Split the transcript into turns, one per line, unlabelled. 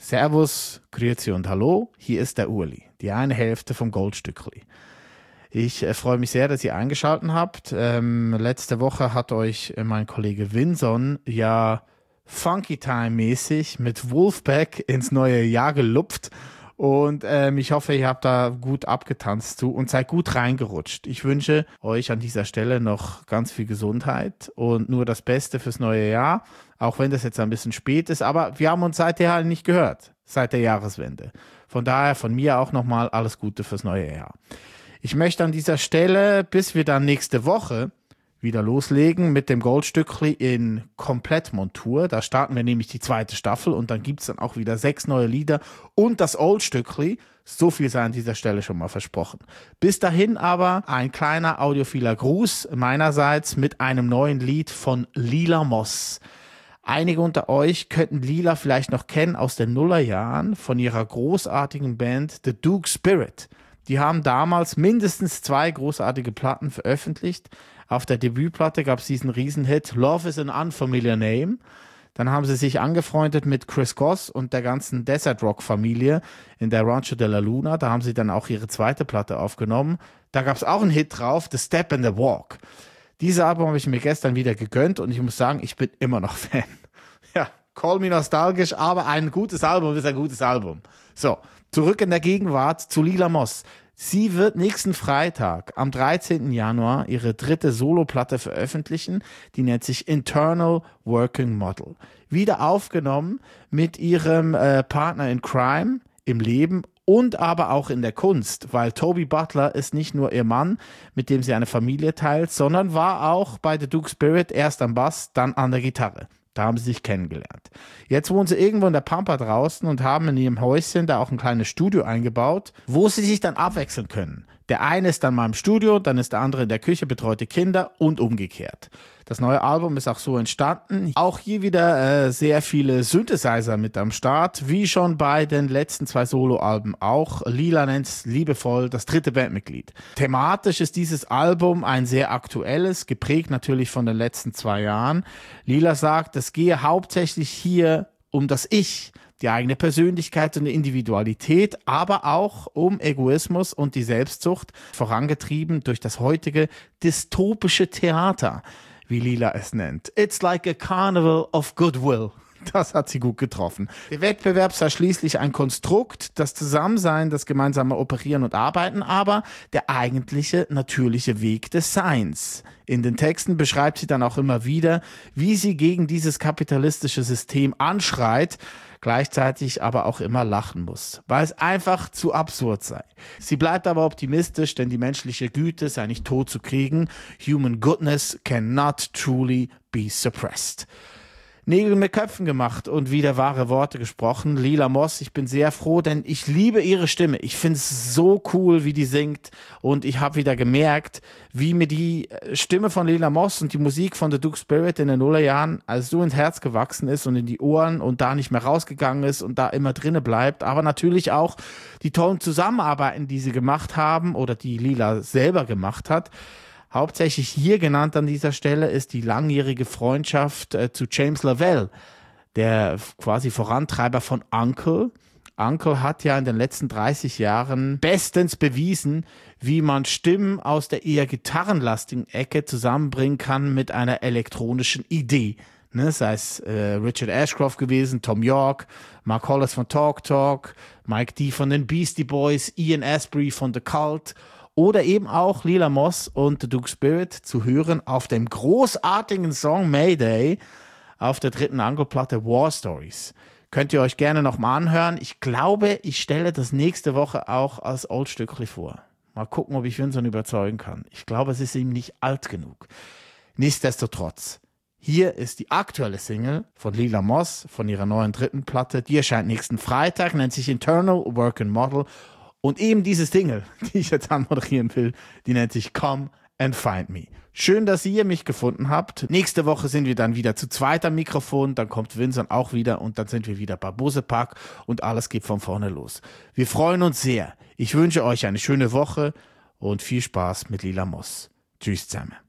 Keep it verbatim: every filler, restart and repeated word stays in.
Servus, Grüezi und Hallo, hier ist der Uli, die eine Hälfte vom Goldstückli. Ich äh, freue mich sehr, dass ihr eingeschaltet habt. Ähm, letzte Woche hat euch äh, mein Kollege Vinson ja Funky Time-mäßig mit Wolfpack ins neue Jahr gelupft. Und ähm, ich hoffe, ihr habt da gut abgetanzt zu und seid gut reingerutscht. Ich wünsche euch an dieser Stelle noch ganz viel Gesundheit und nur das Beste fürs neue Jahr, auch wenn das jetzt ein bisschen spät ist. Aber wir haben uns seither halt nicht gehört, seit der Jahreswende. Von daher von mir auch nochmal alles Gute fürs neue Jahr. Ich möchte an dieser Stelle, bis wir dann nächste Woche wieder loslegen mit dem Goldstückli in Komplettmontur. Da starten wir nämlich die zweite Staffel und dann gibt es dann auch wieder sechs neue Lieder und das Oldstückli. So viel sei an dieser Stelle schon mal versprochen. Bis dahin aber ein kleiner audiophiler Gruß meinerseits mit einem neuen Lied von Lila Moss. Einige unter euch könnten Lila vielleicht noch kennen aus den Nullerjahren von ihrer großartigen Band The Duke Spirit. Die haben damals mindestens zwei großartige Platten veröffentlicht. Auf der Debütplatte gab es diesen Riesenhit Love is an Unfamiliar Name. Dann haben sie sich angefreundet mit Chris Goss und der ganzen Desert Rock Familie in der Rancho de la Luna. Da haben sie dann auch ihre zweite Platte aufgenommen. Da gab es auch einen Hit drauf, The Step and the Walk. Dieses Album habe ich mir gestern wieder gegönnt und ich muss sagen, ich bin immer noch Fan. Ja, call me nostalgisch, aber ein gutes Album ist ein gutes Album. So, zurück in der Gegenwart zu Lila Moss. Sie wird nächsten Freitag, am dreizehnten Januar, ihre dritte Soloplatte veröffentlichen. Die nennt sich Internal Working Model. Wieder aufgenommen mit ihrem äh, Partner in Crime im Leben und aber auch in der Kunst, weil Toby Butler ist nicht nur ihr Mann, mit dem sie eine Familie teilt, sondern war auch bei The Duke Spirit erst am Bass, dann an der Gitarre. Da haben sie sich kennengelernt. Jetzt wohnen sie irgendwo in der Pampa draußen und haben in ihrem Häuschen da auch ein kleines Studio eingebaut, wo sie sich dann abwechseln können. Der eine ist dann mal im Studio, dann ist der andere in der Küche, betreut die Kinder und umgekehrt. Das neue Album ist auch so entstanden. Auch hier wieder äh, sehr viele Synthesizer mit am Start, wie schon bei den letzten zwei Soloalben auch. Lila nennt es liebevoll das dritte Bandmitglied. Thematisch ist dieses Album ein sehr aktuelles, geprägt natürlich von den letzten zwei Jahren. Lila sagt, es gehe hauptsächlich hier um das Ich, die eigene Persönlichkeit und die Individualität, aber auch um Egoismus und die Selbstsucht, vorangetrieben durch das heutige dystopische Theater, wie Lila es nennt. It's like a carnival of goodwill. Das hat sie gut getroffen. Der Wettbewerb sei schließlich ein Konstrukt, das Zusammensein, das gemeinsame Operieren und Arbeiten, aber der eigentliche, natürliche Weg des Seins. In den Texten beschreibt sie dann auch immer wieder, wie sie gegen dieses kapitalistische System anschreit, gleichzeitig aber auch immer lachen muss, weil es einfach zu absurd sei. Sie bleibt aber optimistisch, denn die menschliche Güte sei nicht tot zu kriegen. Human goodness cannot truly be suppressed. Nägel mit Köpfen gemacht und wieder wahre Worte gesprochen. Lila Moss, ich bin sehr froh, denn ich liebe ihre Stimme. Ich finde es so cool, wie die singt und ich habe wieder gemerkt, wie mir die Stimme von Lila Moss und die Musik von The Duke Spirit in den Nullerjahren also so ins Herz gewachsen ist und in die Ohren und da nicht mehr rausgegangen ist und da immer drinne bleibt. Aber natürlich auch die tollen Zusammenarbeiten, die sie gemacht haben oder die Lila selber gemacht hat. Hauptsächlich hier genannt an dieser Stelle ist die langjährige Freundschaft äh, zu James Lavelle, der quasi Vorantreiber von Uncle. Uncle hat ja in den letzten dreißig Jahren bestens bewiesen, wie man Stimmen aus der eher gitarrenlastigen Ecke zusammenbringen kann mit einer elektronischen Idee. Ne, sei es äh, Richard Ashcroft gewesen, Tom York, Mark Hollis von Talk Talk, Mike D von den Beastie Boys, Ian Astbury von The Cult oder eben auch Lila Moss und The Duke Spirit zu hören auf dem großartigen Song Mayday auf der dritten Uncle-Platte War Stories. Könnt ihr euch gerne nochmal anhören. Ich glaube, ich stelle das nächste Woche auch als Oldstückli vor. Mal gucken, ob ich Vincent überzeugen kann. Ich glaube, es ist ihm nicht alt genug. Nichtsdestotrotz, hier ist die aktuelle Single von Lila Moss von ihrer neuen dritten Platte. Die erscheint nächsten Freitag, nennt sich Internal Working Model. Und eben diese Single, die ich jetzt anmoderieren will, die nennt sich Come and Find Me. Schön, dass ihr mich gefunden habt. Nächste Woche sind wir dann wieder zu zweit am Mikrofon, dann kommt Vincent auch wieder und dann sind wir wieder bei Busepack und alles geht von vorne los. Wir freuen uns sehr. Ich wünsche euch eine schöne Woche und viel Spaß mit Lila Moss. Tschüss zusammen.